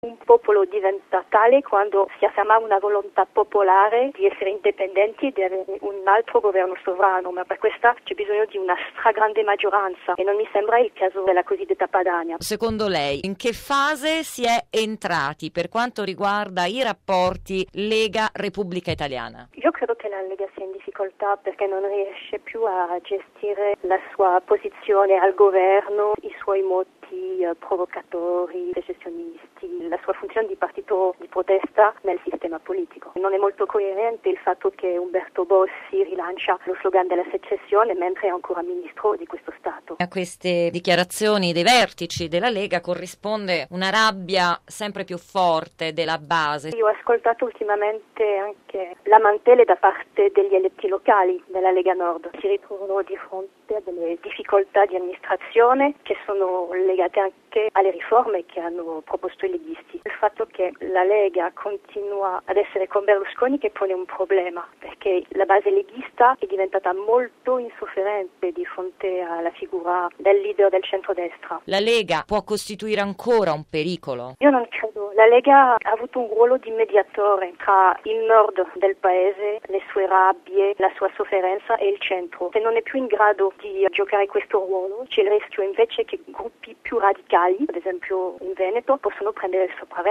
Un popolo diventa tale quando si afferma una volontà popolare di essere indipendenti e di avere un altro governo sovrano, ma per questa c'è bisogno di una stragrande maggioranza e non mi sembra il caso della cosiddetta Padania. Secondo lei, in che fase si è entrati per quanto riguarda i rapporti Lega-Repubblica Italiana? Io credo che la Lega sia in difficoltà perché non riesce più a gestire la sua posizione al governo, i suoi moti provocatori, secessionisti, la sua funzione di partito di protesta nel sistema politico. Non è molto coerente il fatto che Umberto Bossi rilancia lo slogan della secessione mentre è ancora ministro di questo Stato. A queste dichiarazioni dei vertici della Lega corrisponde una rabbia sempre più forte della base. Io ho ascoltato ultimamente anche lamentele da parte degli eletti locali della Lega Nord. Si ritrovano di fronte a delle difficoltà di amministrazione che sono legate anche alle riforme che hanno proposto i leghisti. Il fatto che la Lega continua ad essere con Berlusconi che pone un problema, perché la base leghista è diventata molto insofferente di fronte alla figura del leader del centrodestra. La Lega può costituire ancora un pericolo? Io non credo. La Lega ha avuto un ruolo di mediatore tra il nord del paese, le sue rabbie, la sua sofferenza e il centro. Se non è più in grado di giocare questo ruolo, c'è il rischio invece che gruppi più radicali, ad esempio in Veneto, possono prendere il sopravvento.